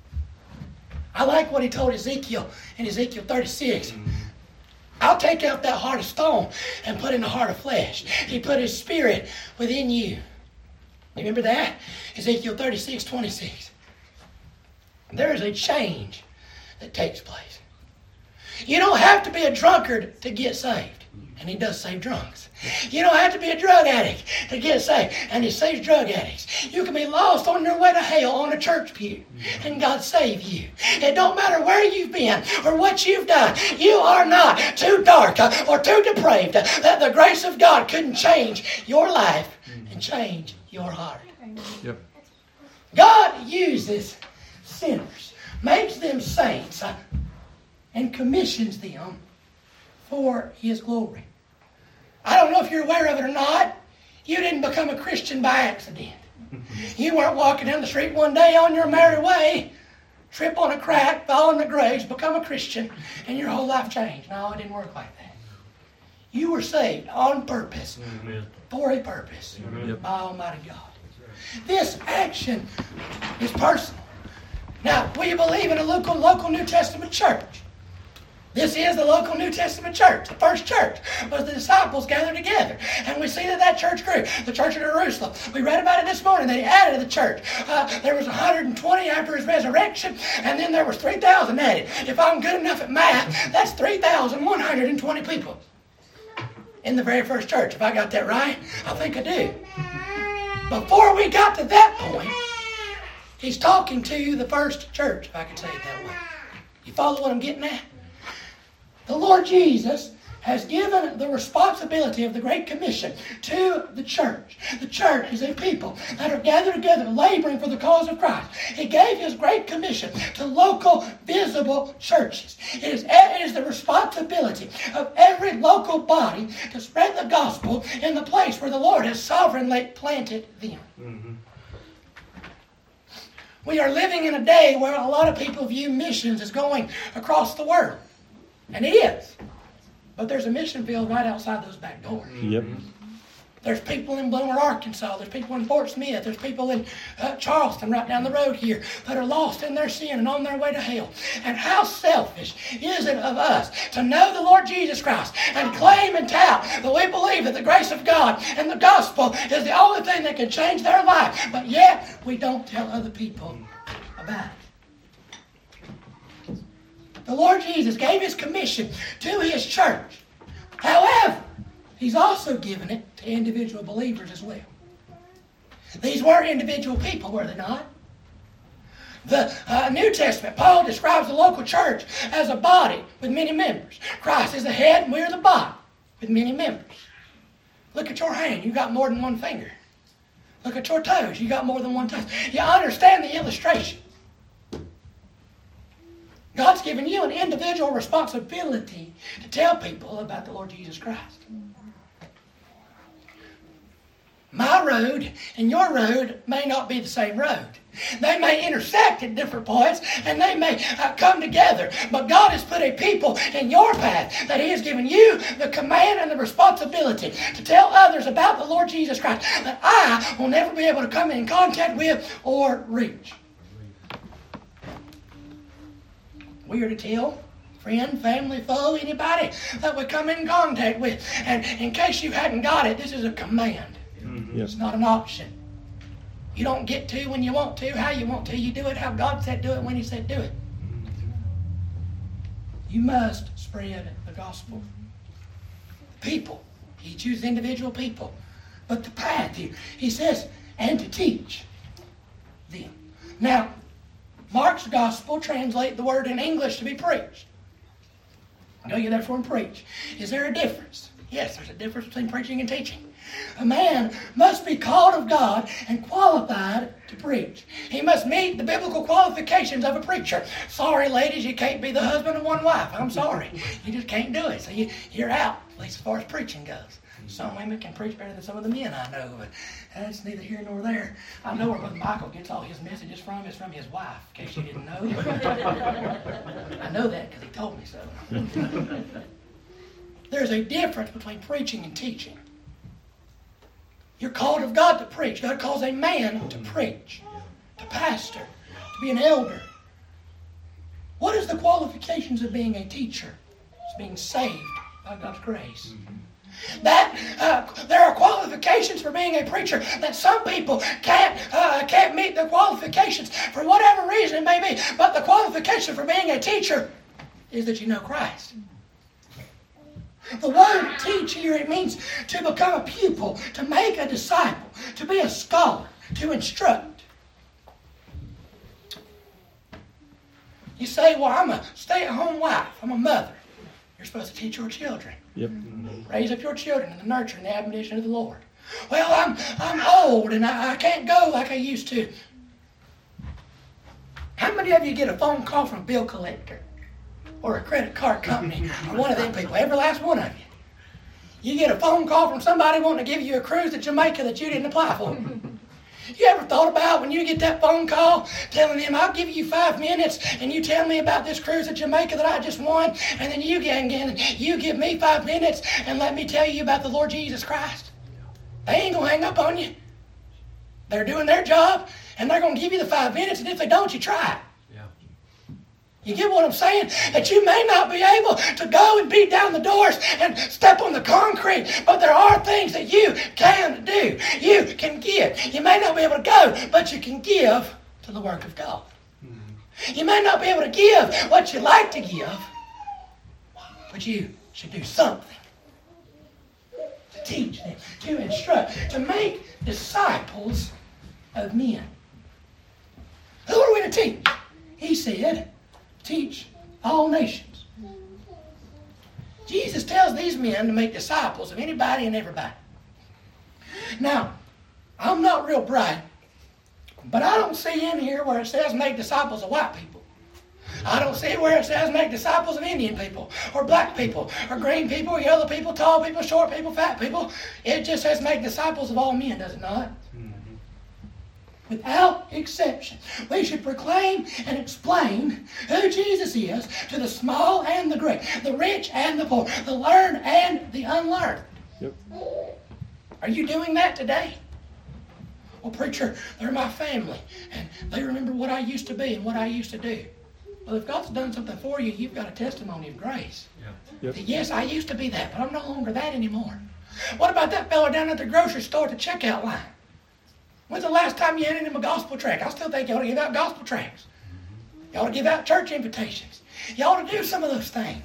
I like what He told Ezekiel in Ezekiel 36. I'll take out that heart of stone and put in a heart of flesh. He put His Spirit within you. Remember that? Ezekiel 36:26. There is a change that takes place. You don't have to be a drunkard to get saved. And He does save drunks. You don't have to be a drug addict to get saved. And He saves drug addicts. You can be lost on your way to hell on a church pew. And God save you. It don't matter where you've been or what you've done. You are not too dark or too depraved that the grace of God couldn't change your life and change your heart. Yep. God uses sinners, makes them saints, and commissions them for His glory. I don't know if you're aware of it or not. You didn't become a Christian by accident. You weren't walking down the street one day on your merry way, trip on a crack, fall in the graves, become a Christian, and your whole life changed. No, it didn't work like that. You were saved on purpose, for a purpose, by Almighty God. This action is personal. Now, will you believe in a local New Testament church? This is the local New Testament church. The first church was the disciples gathered together. And we see that church grew. The church of Jerusalem. We read about it this morning that He added to the church. There was 120 after His resurrection, and then there was 3,000 added. If I'm good enough at math, that's 3,120 people in the very first church. If I got that right, I think I do. Before we got to that point, He's talking to the first church, if I can say it that way. You follow what I'm getting at? The Lord Jesus has given the responsibility of the Great Commission to the church. The church is a people that are gathered together laboring for the cause of Christ. He gave His Great Commission to local, visible churches. It is the responsibility of every local body to spread the gospel in the place where the Lord has sovereignly planted them. Mm-hmm. We are living in a day where a lot of people view missions as going across the world. And it is. But there's a mission field right outside those back doors. Yep. There's people in Bloomer, Arkansas. There's people in Fort Smith. There's people in Charleston right down the road here that are lost in their sin and on their way to hell. And how selfish is it of us to know the Lord Jesus Christ and claim and tout that we believe that the grace of God and the gospel is the only thing that can change their life. But yet we don't tell other people about it. The Lord Jesus gave His commission to His church. However, He's also given it to individual believers as well. These were individual people, were they not? The New Testament, Paul describes the local church as a body with many members. Christ is the head and we are the body with many members. Look at your hand, you got more than one finger. Look at your toes, you got more than one toe. You understand the illustration. God's given you an individual responsibility to tell people about the Lord Jesus Christ. My road and your road may not be the same road. They may intersect at different points and they may come together. But God has put a people in your path that He has given you the command and the responsibility to tell others about the Lord Jesus Christ that I will never be able to come in contact with or reach. We are to tell friend, family, foe, anybody that we come in contact with. And in case you hadn't got it, this is a command. Mm-hmm. It's not an option. You don't get to when you want to, how you want to. You do it how God said do it, when He said do it. You must spread the gospel. People. He chooses individual people. But the path here, He says, and to teach them. Now, Mark's gospel translate the word in English to be preached. Go ye therefore and preach. Is there a difference? Yes, there's a difference between preaching and teaching. A man must be called of God and qualified to preach. He must meet the biblical qualifications of a preacher. Sorry, ladies, you can't be the husband of one wife. I'm sorry. You just can't do it. So you're out, at least as far as preaching goes. Some women can preach better than some of the men I know, but that's neither here nor there. I know where Brother Michael gets all his messages from. It's from his wife, in case you didn't know. I know that because he told me so. There's a difference between preaching and teaching. You're called of God to preach. God calls a man to preach, to pastor, to be an elder. What is the qualifications of being a teacher? It's being saved by God's grace. There are qualifications for being a preacher that some people can't meet the qualifications for whatever reason it may be. But the qualification for being a teacher is that you know Christ. The word teach here, it means to become a pupil, to make a disciple, to be a scholar, to instruct. You say, well, I'm a stay-at-home wife. I'm a mother. You're supposed to teach your children. Yep. Raise up your children in the nurture and the admonition of the Lord. Well, I'm old and I can't go like I used to. How many of you get a phone call from a bill collector or a credit card company or one of them people? Every last one of you. You get a phone call from somebody wanting to give you a cruise to Jamaica that you didn't apply for. You ever thought about when you get that phone call telling them, I'll give you 5 minutes and you tell me about this cruise to Jamaica that I just won, and then you give me 5 minutes and let me tell you about the Lord Jesus Christ? They ain't going to hang up on you. They're doing their job and they're going to give you the 5 minutes, and if they don't, you try it. You get what I'm saying? That you may not be able to go and beat down the doors and step on the concrete, but there are things that you can do. You can give. You may not be able to go, but you can give to the work of God. You may not be able to give what you like to give, but you should do something. To teach them, to instruct, to make disciples of men. Who are we to teach? He said, teach all nations. Jesus tells these men to make disciples of anybody and everybody. Now, I'm not real bright, but I don't see in here where it says make disciples of white people. I don't see where it says make disciples of Indian people, or black people, or green people, or yellow people, tall people, short people, fat people. It just says make disciples of all men, does it not? Without exception. We should proclaim and explain who Jesus is to the small and the great, the rich and the poor, the learned and the unlearned. Yep. Are you doing that today? Well, preacher, they're my family, and they remember what I used to be and what I used to do. Well, if God's done something for you, you've got a testimony of grace. Yep. Yes, I used to be that, but I'm no longer that anymore. What about that fellow down at the grocery store at the checkout line? When's the last time you handed him a gospel tract? I still think you ought to give out gospel tracts. You ought to give out church invitations. You ought to do some of those things.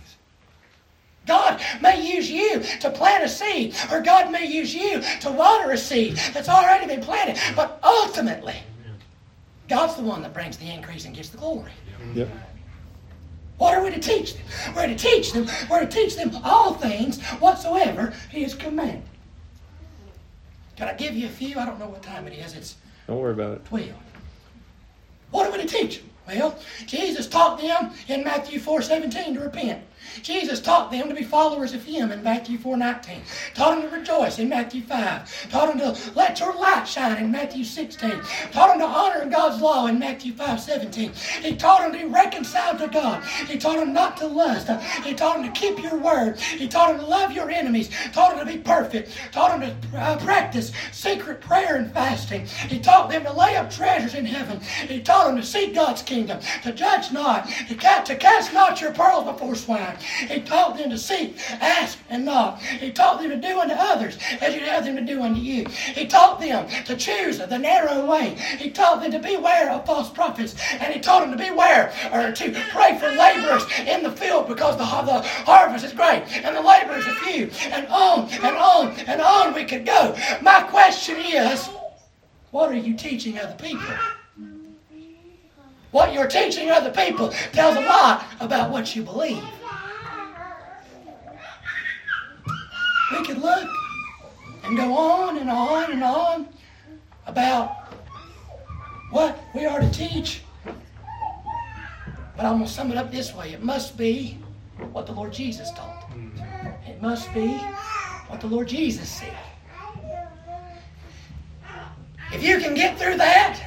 God may use you to plant a seed, or God may use you to water a seed that's already been planted. But ultimately, God's the one that brings the increase and gets the glory. Yep. What are we to teach them? We're to teach them all things whatsoever He has commanded. Can I give you a few? I don't know what time it is. It's Don't worry about it. 12. What are we to teach them? Well, Jesus taught them in Matthew 4:17 to repent. Jesus taught them to be followers of Him in Matthew 4:19. Taught them to rejoice in Matthew 5. Taught them to let your light shine in Matthew 16. Taught them to honor God's law in Matthew 5:17. He taught them to be reconciled to God. He taught them not to lust. He taught them to keep your word. He taught them to love your enemies. Taught them to be perfect. Taught them to practice secret prayer and fasting. He taught them to lay up treasures in heaven. He taught them to seek God's kingdom, to judge not, to cast not your pearls before swine. He taught them to seek, ask, and knock. He taught them to do unto others as you'd have them to do unto you. He taught them to choose the narrow way. He taught them to beware of false prophets. And He taught them to beware, or to pray for laborers in the field, because the harvest is great and the laborers are few. And on and on and on we could go. My question is, what are you teaching other people? What you're teaching other people tells a lot about what you believe. We could look and go on and on and on about what we are to teach. But I'm going to sum it up this way. It must be what the Lord Jesus taught. It must be what the Lord Jesus said. If you can get through that,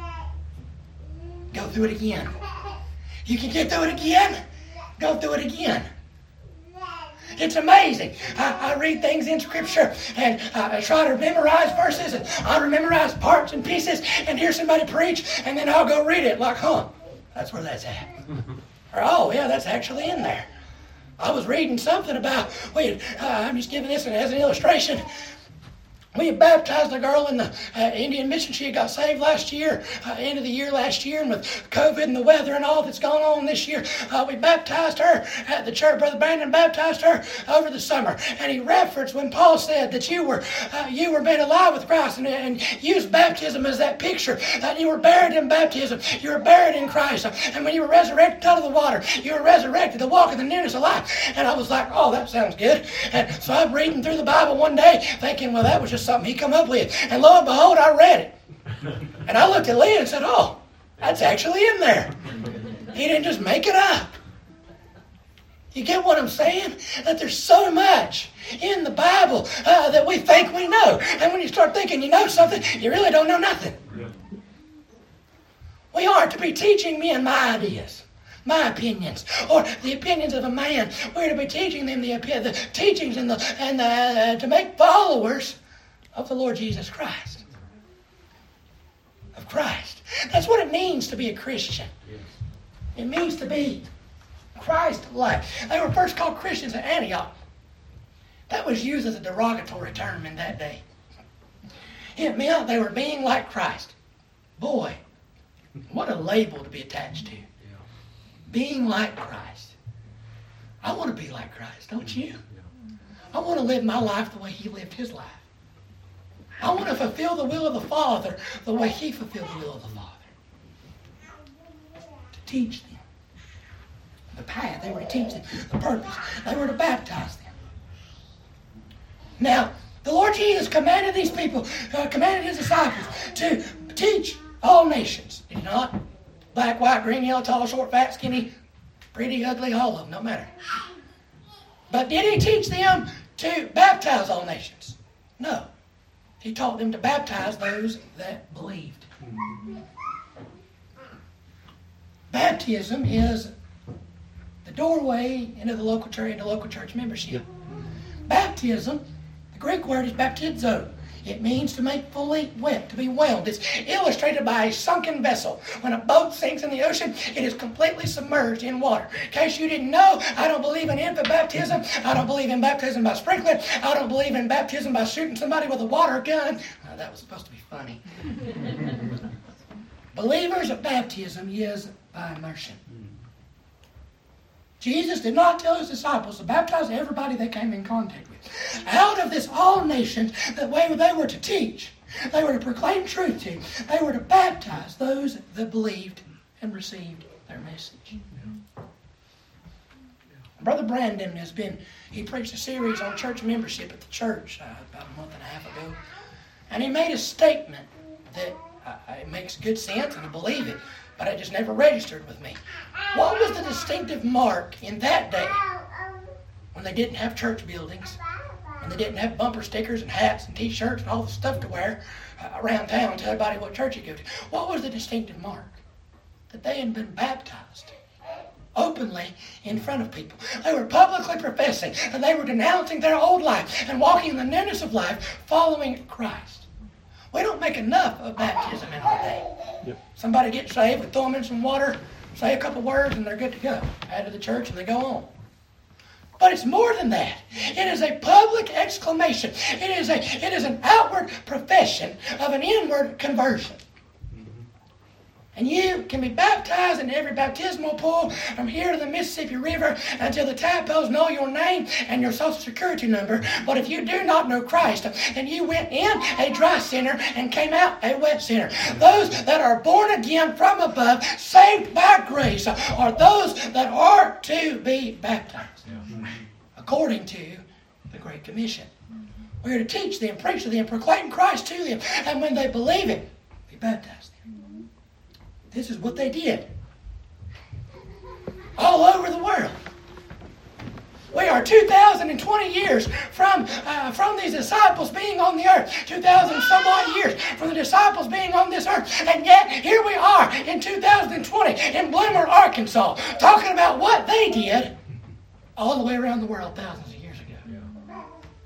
go through it again. You can get through it again, go through it again. It's amazing. I read things in Scripture, and I try to memorize verses, and I memorize parts and pieces, and hear somebody preach, and then I'll go read it like, that's where that's at. Or, yeah, that's actually in there. I was reading something about, I'm just giving this as an illustration. We had baptized a girl in the Indian mission. She got saved last year, end of the year last year, and with COVID and the weather and all that's gone on this year, we baptized her at the church. Brother Brandon baptized her over the summer, and he referenced when Paul said that you were made alive with Christ, and used baptism as that picture, that you were buried in baptism, you were buried in Christ, and when you were resurrected out of the water, you were resurrected to walk in the newness of life. And I was like, that sounds good. And so I'm reading through the Bible one day, thinking, that was just something he come up with. And lo and behold, I read it. And I looked at Leah and said, that's actually in there. He didn't just make it up. You get what I'm saying? That there's so much in the Bible that we think we know. And when you start thinking you know something, you really don't know nothing. We aren't to be teaching men my ideas, my opinions, or the opinions of a man. We're to be teaching them the teachings and to make followers of the Lord Jesus Christ. Of Christ. That's what it means to be a Christian. It means to be Christ-like. They were first called Christians at Antioch. That was used as a derogatory term in that day. It meant they were being like Christ. Boy, what a label to be attached to. Being like Christ. I want to be like Christ, don't you? I want to live my life the way He lived His life. I want to fulfill the will of the Father the way He fulfilled the will of the Father. To teach them. the path. They were to teach them the purpose. They were to baptize them. Now, the Lord Jesus commanded these people, commanded his disciples to teach all nations. Did he not? Black, white, green, yellow, tall, short, fat, skinny, pretty, ugly, all of them, don't matter. But did he teach them to baptize all nations? No. He taught them to baptize those that believed. Baptism is the doorway into the local church membership. Baptism, the Greek word is baptizo. It means to make fully wet, to be whelmed. It's illustrated by a sunken vessel. When a boat sinks in the ocean, it is completely submerged in water. In case you didn't know, I don't believe in infant baptism. I don't believe in baptism by sprinkling. I don't believe in baptism by shooting somebody with a water gun. Now, that was supposed to be funny. Believers' baptism is by immersion. Jesus did not tell his disciples to baptize everybody they came in contact with. Out of this all nations that they were to teach, they were to proclaim truth to, they were to baptize those that believed and received their message. Brother Brandon he preached a series on church membership at the church about a month and a half ago. And he made a statement that it makes good sense and I believe it, but it just never registered with me. What was the distinctive mark in that day when they didn't have church buildings, when they didn't have bumper stickers and hats and t-shirts and all the stuff to wear around town to tell everybody what church you go to? What was the distinctive mark? That they had been baptized openly in front of people. They were publicly professing and they were denouncing their old life and walking in the newness of life, following Christ. We don't make enough of baptism in our day. Yep. Somebody gets saved, we throw them in some water, say a couple words, and they're good to go. Add to the church, and they go on. But it's more than that. It is a public exclamation. It is an outward profession of an inward conversion. And you can be baptized in every baptismal pool from here to the Mississippi River until the tadpoles know your name and your social security number. But if you do not know Christ, then you went in a dry sinner and came out a wet sinner. Those that are born again from above, saved by grace, are those that are to be baptized according to the Great Commission. We are to teach them, preach to them, proclaim Christ to them, and when they believe it, be baptized. This is what they did. All over the world. We are 2,020 years from these disciples being on the earth. 2,000 some odd years from the disciples being on this earth. And yet, here we are in 2020 in Bloomer, Arkansas, talking about what they did all the way around the world thousands of years ago.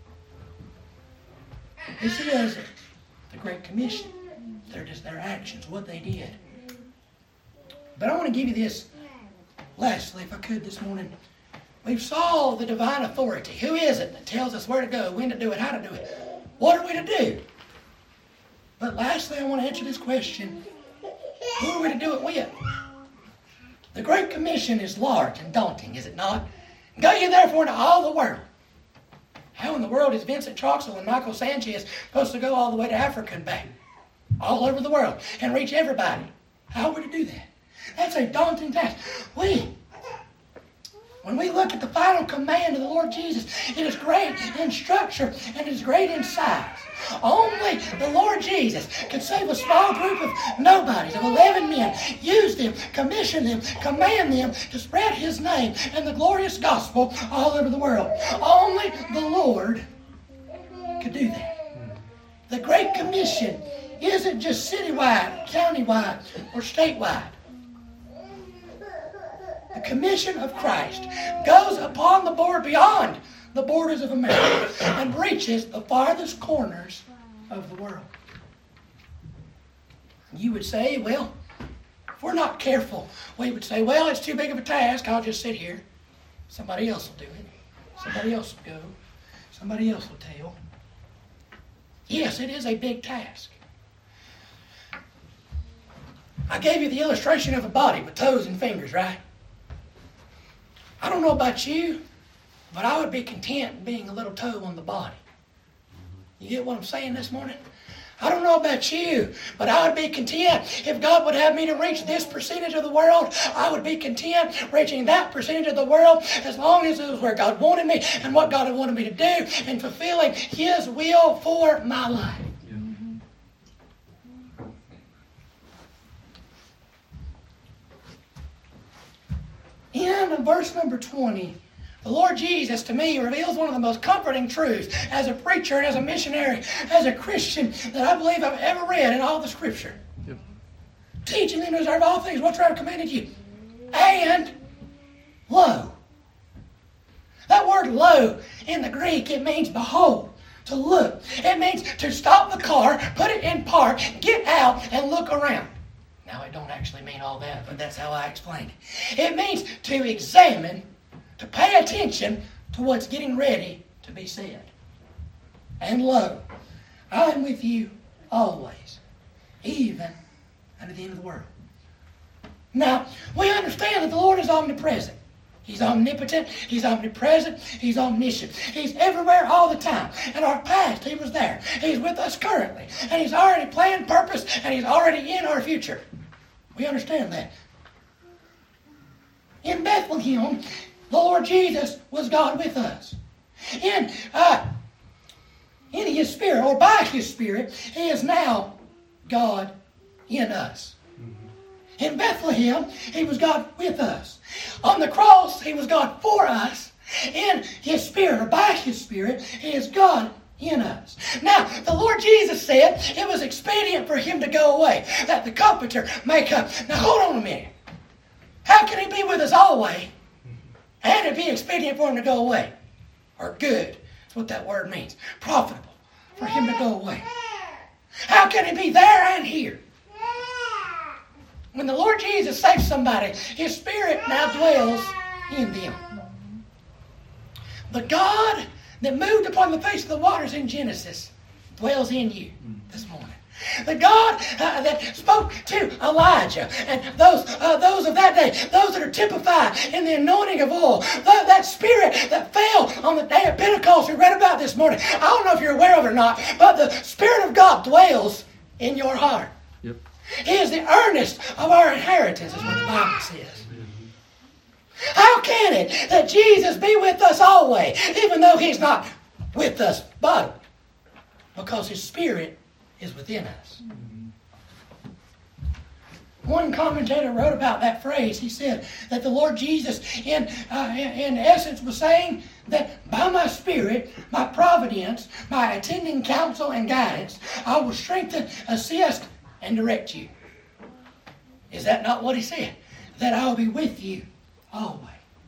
This is the Great Commission. They're just their actions, what they did. But I want to give you this lastly, if I could, this morning. We've saw the divine authority. Who is it that tells us where to go, when to do it, how to do it? What are we to do? But lastly, I want to answer this question. Who are we to do it with? The Great Commission is large and daunting, is it not? Go ye therefore into all the world. How in the world is Vincent Troxel and Michael Sanchez supposed to go all the way to Africa and back? All over the world and reach everybody. How are we to do that? That's a daunting task. When we look at the final command of the Lord Jesus, it is great in structure and it is great in size. Only the Lord Jesus could save a small group of nobodies, of 11 men, use them, commission them, command them to spread His name and the glorious gospel all over the world. Only the Lord could do that. The Great Commission isn't just citywide, countywide, or statewide. The commission of Christ goes upon the board beyond the borders of America and reaches the farthest corners of the world. You would say, well, if we're not careful, we would say, well, it's too big of a task. I'll just sit here. Somebody else will do it. Somebody else will go. Somebody else will tell. Yes, it is a big task. I gave you the illustration of a body with toes and fingers, right? I don't know about you, but I would be content being a little toe on the body. You get what I'm saying this morning? I don't know about you, but I would be content if God would have me to reach this percentage of the world. I would be content reaching that percentage of the world as long as it was where God wanted me and what God had wanted me to do and fulfilling His will for my life. In verse number 20, the Lord Jesus, to me, reveals one of the most comforting truths as a preacher and as a missionary, as a Christian, that I believe I've ever read in all the Scripture. Yep. Teaching them to observe all things whatsoever I've commanded you. And lo. That word lo in the Greek, it means behold, to look. It means to stop the car, put it in park, get out, and look around. Now, it don't actually mean all that, but that's how I explain it. It means to examine, to pay attention to what's getting ready to be said. And lo, I am with you always, even unto the end of the world. Now, we understand that the Lord is omnipresent. He's omnipotent, He's omnipresent, He's omniscient. He's everywhere all the time. In our past, He was there. He's with us currently. And He's already planned purpose, and He's already in our future. We understand that. In Bethlehem, the Lord Jesus was God with us. In His Spirit, or by His Spirit, He is now God in us. In Bethlehem, He was God with us. On the cross, He was God for us. In His Spirit, or by His Spirit, He is God in us. Now, the Lord Jesus said it was expedient for Him to go away, that the Comforter may come. Now, hold on a minute. How can He be with us always and it be expedient for Him to go away? Or good. That's what that word means. Profitable for Him to go away. How can He be there and here? When the Lord Jesus saves somebody, His Spirit now dwells in them. The God that moved upon the face of the waters in Genesis dwells in you this morning. The God that spoke to Elijah and those of that day, those that are typified in the anointing of oil, that Spirit that fell on the day of Pentecost we read about this morning. I don't know if you're aware of it or not, but the Spirit of God dwells in your heart. Yep. He is the earnest of our inheritance, is what the Bible says. How can it that Jesus be with us always, even though He's not with us bodily? Because His Spirit is within us. One commentator wrote about that phrase. He said that the Lord Jesus, in essence, was saying that by my Spirit, my providence, my attending counsel and guidance, I will strengthen, assist, and direct you. Is that not what He said? That I will be with you always.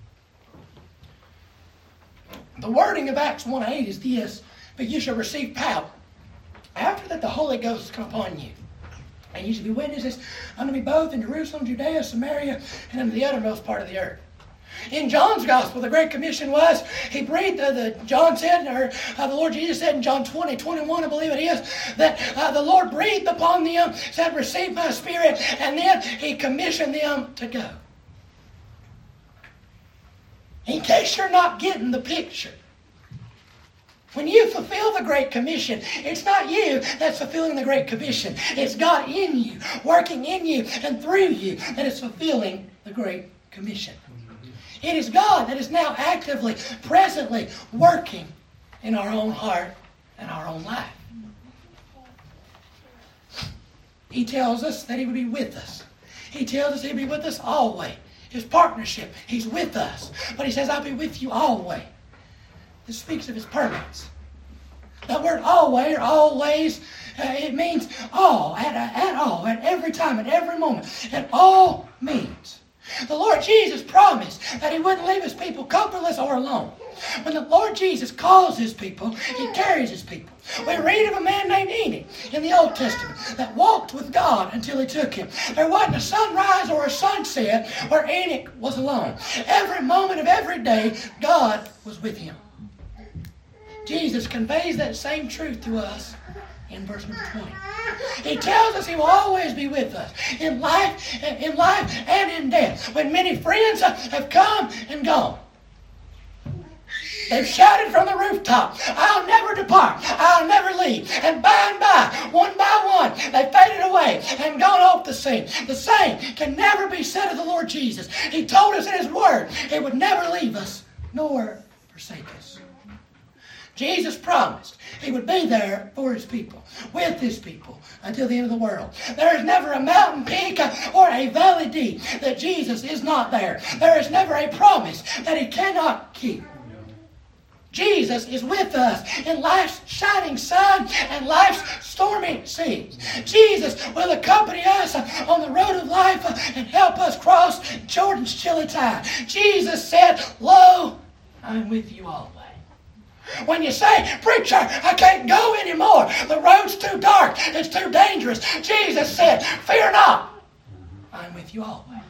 The wording of Acts 1:8 is this: but you shall receive power after that the Holy Ghost has come upon you. And you shall be witnesses unto me both in Jerusalem, Judea, Samaria, and unto the uttermost part of the earth. In John's Gospel, the Great Commission was, he breathed, John said, or the Lord Jesus said in John 20:21, I believe it is, that the Lord breathed upon them, said, receive my Spirit, and then He commissioned them to go. In case you're not getting the picture, when you fulfill the Great Commission, it's not you that's fulfilling the Great Commission. It's God in you, working in you and through you, that is fulfilling the Great Commission. It is God that is now actively, presently working in our own heart and our own life. He tells us that He would be with us. He tells us He'd be with us always. His partnership, He's with us. But He says, I'll be with you always. This speaks of His permanence. That word always, or always, it means all, at all, at every time, at every moment. At all means. The Lord Jesus promised that He wouldn't leave His people comfortless or alone. When the Lord Jesus calls His people, He carries His people. We read of a man named Enoch in the Old Testament that walked with God until He took him. There wasn't a sunrise or a sunset where Enoch was alone. Every moment of every day, God was with him. Jesus conveys that same truth to us in verse number 20. He tells us He will always be with us in life and in death. When many friends have come and gone. They've shouted from the rooftop, I'll never depart, I'll never leave. And by and by one, they faded away and gone off the scene. The same can never be said of the Lord Jesus. He told us in His Word He would never leave us nor forsake us. Jesus promised He would be there for His people, with His people, until the end of the world. There is never a mountain peak or a valley deep that Jesus is not there. There is never a promise that He cannot keep. Jesus is with us in life's shining sun and life's stormy seas. Jesus will accompany us on the road of life and help us cross Jordan's chilly tide. Jesus said, "Lo, I'm with you always." When you say, "Preacher, I can't go anymore. The road's too dark. It's too dangerous." Jesus said, "Fear not. I'm with you always."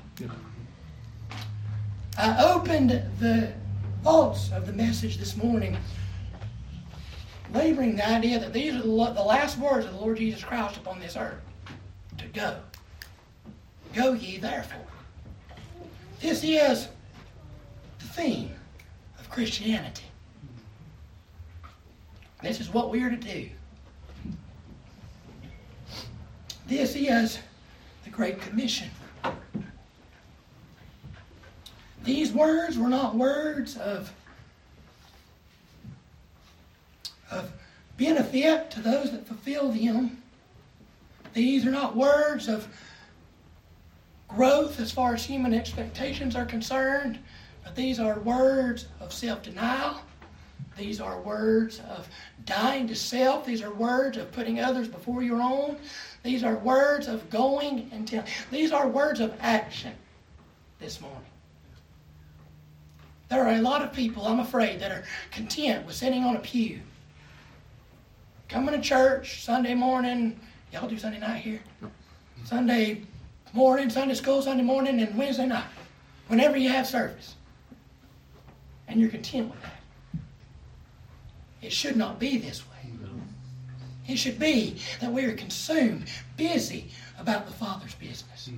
I opened the thoughts of the message this morning laboring the idea that these are the last words of the Lord Jesus Christ upon this earth. To go. Go ye therefore. This is the theme of Christianity. This is what we are to do. This is the Great Commission. These words were not words of benefit to those that fulfill them. These are not words of growth as far as human expectations are concerned, but these are words of self-denial. These are words of dying to self. These are words of putting others before your own. These are words of going and telling. These are words of action this morning. There are a lot of people, I'm afraid, that are content with sitting on a pew, coming to church Sunday morning. Y'all do Sunday night here? Sunday morning, Sunday school, Sunday morning, and Wednesday night, whenever you have service. And you're content with that. It should not be this way. It should be that we are consumed, busy about the Father's business.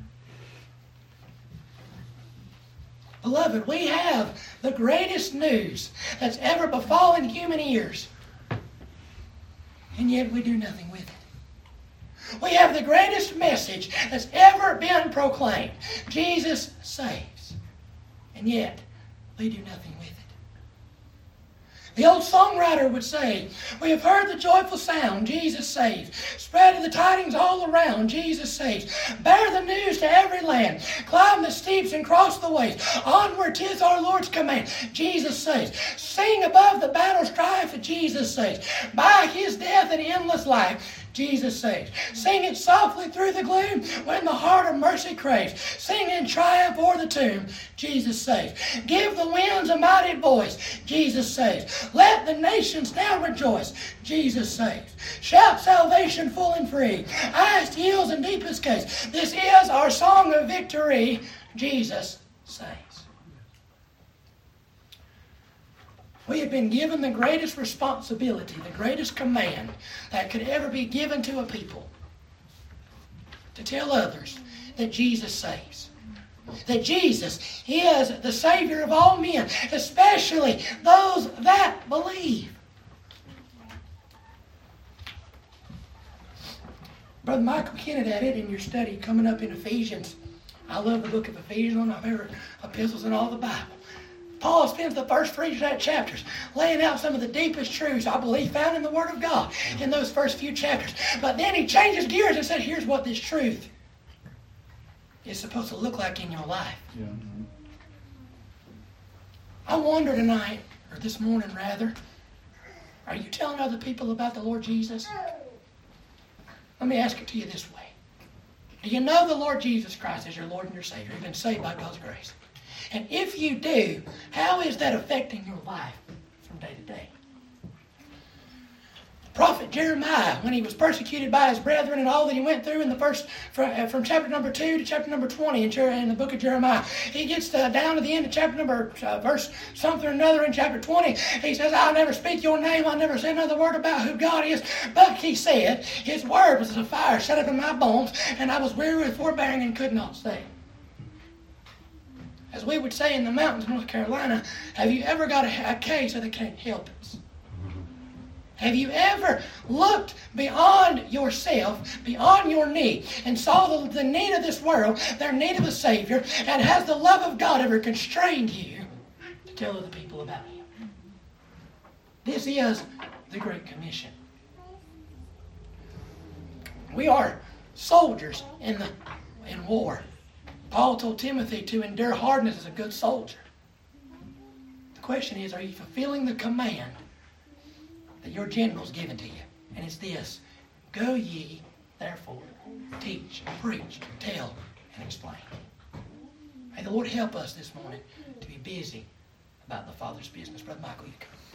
Beloved, we have the greatest news that's ever befallen human ears, and yet we do nothing with it. We have the greatest message that's ever been proclaimed. Jesus saves, and yet we do nothing with it. The old songwriter would say, "We have heard the joyful sound, Jesus saves. Spread the tidings all around, Jesus saves. Bear the news to every land. Climb the steeps and cross the ways. Onward 'tis our Lord's command, Jesus saves. Sing above the battle strife, Jesus saves. By His death and endless life, Jesus saves. Sing it softly through the gloom when the heart of mercy craves. Sing in triumph o'er the tomb, Jesus saves. Give the winds a mighty voice, Jesus saves. Let the nations now rejoice, Jesus saves. Shout salvation full and free, eyes to hills and deepest caves. This is our song of victory, Jesus saves." We have been given the greatest responsibility, the greatest command that could ever be given to a people, to tell others that Jesus saves. That Jesus is the Savior of all men, especially those that believe. Brother Michael Kennedy had it in your study coming up in Ephesians. I love the book of Ephesians, one of my favorite epistles in all the Bible. Paul spends the first 3 chapters laying out some of the deepest truths, I believe, found in the Word of God in those first few chapters. But then he changes gears and said, here's what this truth is supposed to look like in your life. Yeah. I wonder tonight, or this morning rather, are you telling other people about the Lord Jesus? Let me ask it to you this way. Do you know the Lord Jesus Christ as your Lord and your Savior? You've been saved by God's grace. And if you do, how is that affecting your life from day to day? The prophet Jeremiah, when he was persecuted by his brethren and all that he went through in the first, from chapter number 2 to chapter number 20 in the book of Jeremiah, he gets down to the end of chapter number, verse something or another in chapter 20. He says, "I'll never speak your name. I'll never say another word about who God is." But he said, "His word was as a fire shut up in my bones, and I was weary with forbearing and could not stay." as we would say in the mountains of North Carolina, have you ever got a case of the can't help it? Have you ever looked beyond yourself, beyond your need, and saw the need of this world, their need of a Savior, and has the love of God ever constrained you to tell other people about Him? This is the Great Commission. We are soldiers in war. Paul told Timothy to endure hardness as a good soldier. The question is, are you fulfilling the command that your general's given to you? And it's this: go ye, therefore, teach, preach, tell, and explain. May the Lord help us this morning to be busy about the Father's business. Brother Michael, you come.